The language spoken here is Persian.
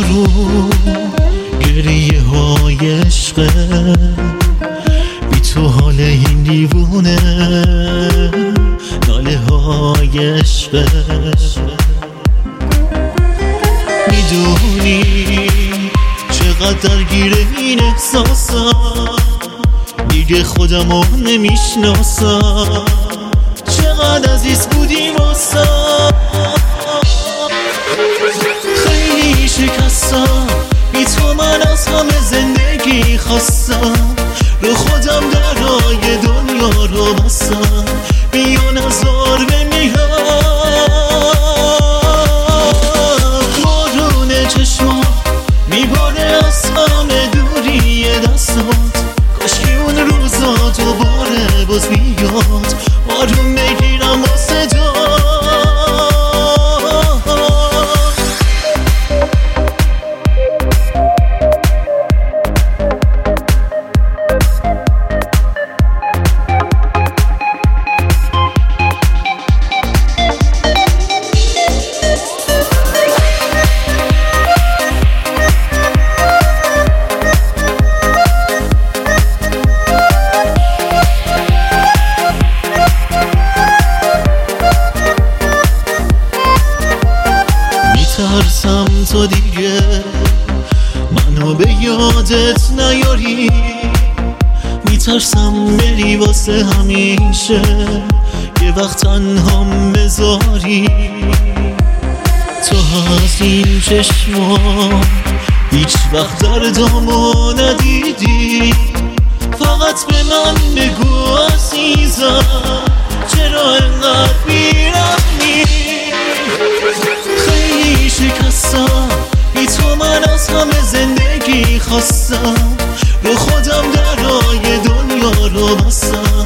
بارون گریه های عشقه، بی تو حال این دیوونه ناله های عشقه. میدونی چقدر درگیر این احساسم، دیگه خودمو نمیشناسم، چقدر عزیز بودی واسم. خیلی شکستم، بی تو من از همه زندگی خواستم، رو خودم درای دنیا رو بستم، بیا نزار بمیرم. بارون چشمام میباره از همه دوری دستات، کاشکی اون روزا دوباره باز بیاد، آروم بگیرم با صدا. میترسم تو دیگه منو به یادت نیاری، میترسم بری واسه همیشه یه وقت تنهام بذاری. تو از این چشمام هیچ وقت دردامو ندیدی، فقط به من بگو عزیزم چرا انقدر بی‌رحمی. خیلی شکستم، بی تو من از همه زندگی خواستم، رو خودم درای دنیا رو بستم،